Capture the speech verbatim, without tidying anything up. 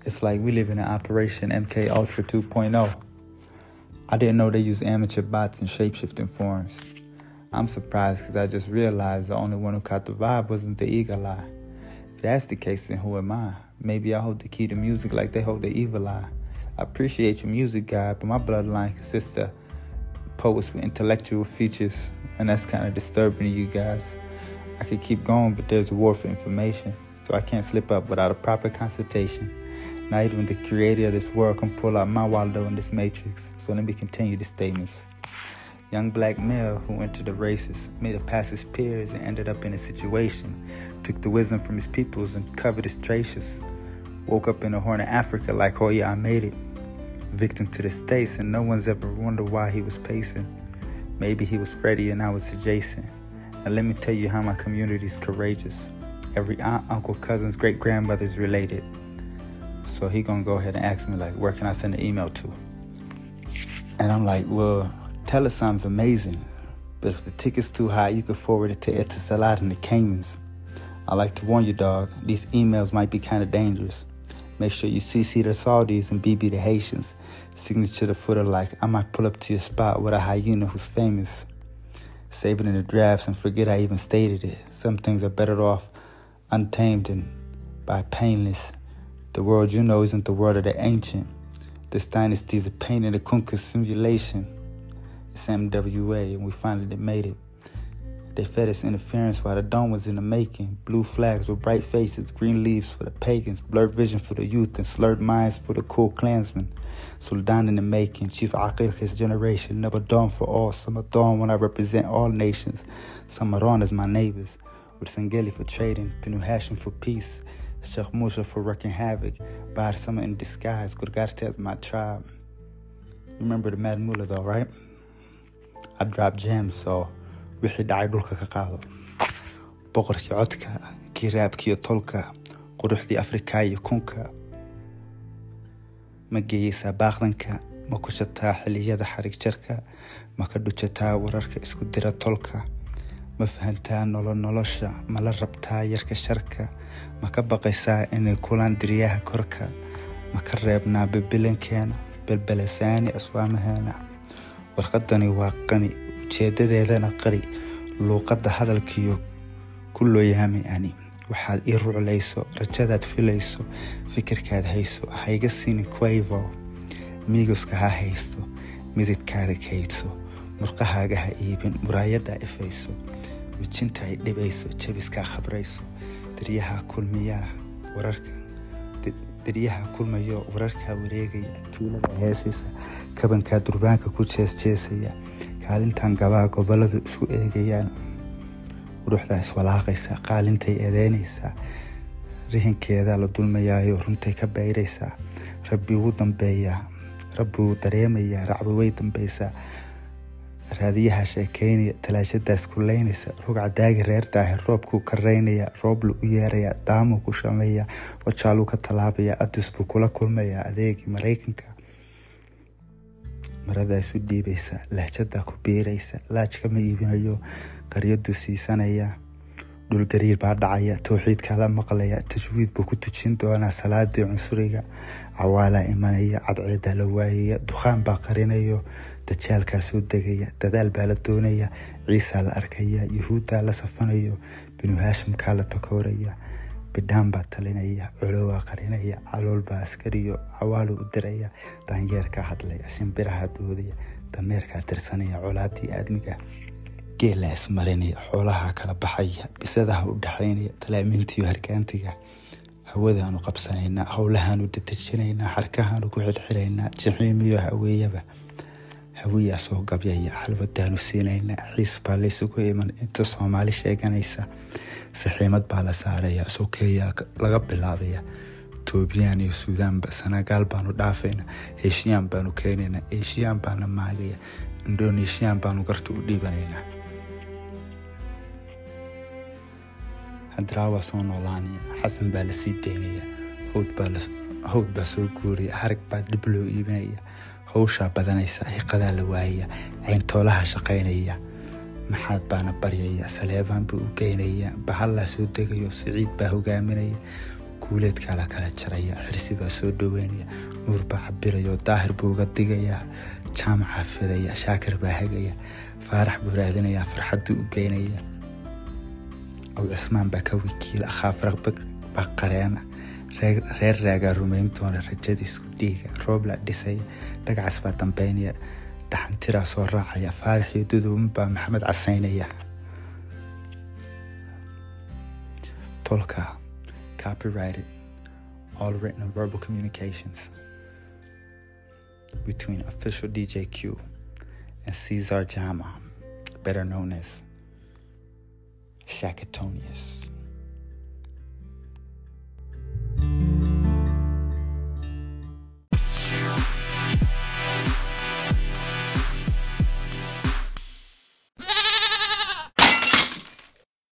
It's like we live in an Operation M K Ultra two point oh. I didn't know they use amateur bots and shapeshifting forms. I'm surprised because I just realized the only one who caught the vibe wasn't the eagle eye. If that's the case, then who am I? Maybe I hold the key to music like they hold the evil eye. I appreciate your music, God, but my bloodline consists of poets with intellectual features, and that's kind of disturbing to you guys. I could keep going, but there's a war for information, so I can't slip up without a proper consultation. Not even the creator of this world can pull out my Waldo in this matrix, so let me continue the statements. Young black male who entered the races, made it past his peers and ended up in a situation, took the wisdom from his peoples and covered his traces. Woke up in the Horn of Africa like, oh yeah, I made it. Victim to the states, and no one's ever wondered why he was pacing. Maybe he was Freddie and I was adjacent. And let me tell you how my community's courageous. Every aunt, uncle, cousins, great-grandmother's related. So he gonna go ahead and ask me, like, where can I send an email to? And I'm like, well, tell us sounds amazing, but if the ticket's too high, you can forward it to Etisalat in the Caymans. I like to warn you, dog, these emails might be kind of dangerous. Make sure you C C the Saudis and B B the Haitians. Signature the footer like, I might pull up to your spot with a hyena who's famous. Save it in the drafts and forget I even stated it. Some things are better off untamed and by painless. The world you know isn't the world of the ancient. This dynasty is a pain in the Kunkka simulation. It's M W A and we finally made it. They fed us interference while the dawn was in the making. Blue flags with bright faces, green leaves for the pagans, blurred vision for the youth, and slurred minds for the cool clansmen. Sultan in the making, Chief Aqil his generation, never dawn for all. Summer dawn when I represent all nations. Samaran is my neighbors, with Sangeli for trading, Binu Hashim for peace, Sheikh Musha for wreaking havoc, Bahar Sama in disguise, Gurgarte as my tribe. You remember the Mad Mullah though, right? I dropped gems, so wixii dhacay dhulka ka qaado. Boqorkii codka, kii raabkii iyo tolka, quruxdii Afrika iyo kunka. Ma geeyeysaa baaqdanka, ma ku shataa xilliyada xarig jarka, ma ka dhujataa wararka isku dira tolka. Ma fahantaa nolol nolosha, ma la rabtaa yarka sharka, ma ka baqaysaa inay kulaan diriyaha korka, ma ka reebnaa bibilankeena, belbelasaani aswaamaheena. warqadani waa qani, ujeedadeedana qari, luuqadda hadalkiyo ku loo yahami ani. waxaad ii ruclayso, rajadaad filayso, fikirkaad hayso, hayga siinin quavo, miigoska ha haysto, mididkaada kaydso, murqahaaga ha iibin, muraayadda ifayso, mijinta ay dhibayso, jabiskaa khabrayso, daryaha kulmiyaa wararka daryaha kulmayo wararka wareegaya, tuulada heesaysa, kabankaa durbaanka ku jeesjeesaya, kaalintan gabaa goboladu isku eegayaan, ruuxda iswalaaqaysa, qaalintay eedeynaysaa, rihinkeeda la dulmayaayo runtay ka bayraysaa, rabbi wuu dambeeyaa, rabbi wuu dareemayaa, racbi way dambaysaa, raadiyaha sheekaynaya, talaashadaas kulaynaysa, rugca daagi reer daahir roobkuu karaynaya, rooblu u yeeraya, daamuu ku shamaya, wajaaluu ka talaabaya, adus buu kula kulmaya, adeegii Maraykanka. Maradaa isu dhiibaysa, lahjadaa ku biiraysa, laajka ma iibinayo, qaryadu siisanaya, dhulgariir baa dhacaya, tawxiidkaa la maqlaya, tajwiid buu ku tujin doonaa, salaadii cunsuriga, cawaalaa imanaya, cadceedaa la waayaya, dukhaan baa qarinayo, dajaalkaa soo degaya, dadaal baa la doonaya, ciisaa la arkaya, yuhuuddaa la safanayo, binu haashimkaa la takooraya, bidhaan baa talinaya, culowaa qarinaya, calool baa askariyo, cawaaluu u diraya, daanyeerkaa hadlaya, shimbiraha doodaya, dameerkaa tirsanaya, colaadii aadmiga, geelaa ismarinaya, xoolaha kala baxaya, bisadaha u dhaxaynaya, talaamiintiyo harkaantiga, hawadaanu qabsanaynaa, howlahaanu dadejinaynaa, xarkahaanu ku xirxiraynaa, jixiimiyo haweeyaba, hawiyaa soo gabyaya, xalwadaanu siinaynaa, xiis baa laysugu iman inta Soomaali sheeganaysa, saxiimad baa la saaraya, sokeeyaa laga bilaabaya, Toobiyaan iyo Suudaanba, Senegaal baanu dhaafayna, Heshiyaan baanu keenayna, Eeshiyaan baana maagaya, Indoneeshiyaan baanu garta u dhiibanaynaa. Hadraawa soo noolaanaya, Xasan baa la sii daynaya, hawd baa soo guuraya, harag baa dib loo iibinaya, hawshaa badanaysa, hiqadaa la waayaya, cayntoolaha shaqaynaya, maxaad baana baryaya, saleebaan buu u geynaya, bahallaa soo degayo, siciid baa hogaaminaya, guuleedkaa la kala jaraya, xirsi baa soo dhaweynaya, nuur baa cabiraya, daahir buu uga digaya, jaamacaa fidaya, shaakir baa hagaya, faarax buu raadinaya, farxaduu u geynaya, aw cismaan baa ka wikiila, khaafraq baa qareena, reer raagaa rumayntoona rajadiisku dhiiga, roob la dhisaya, dhagacas baa dambeynaya, dhaxantiraa soo raacaya, faarax iyo duduban baa maxamed casaynaya. Tolka, copyrighted, all written and verbal communications between official D J Q and Cesar Jama, better known as Shakatonius.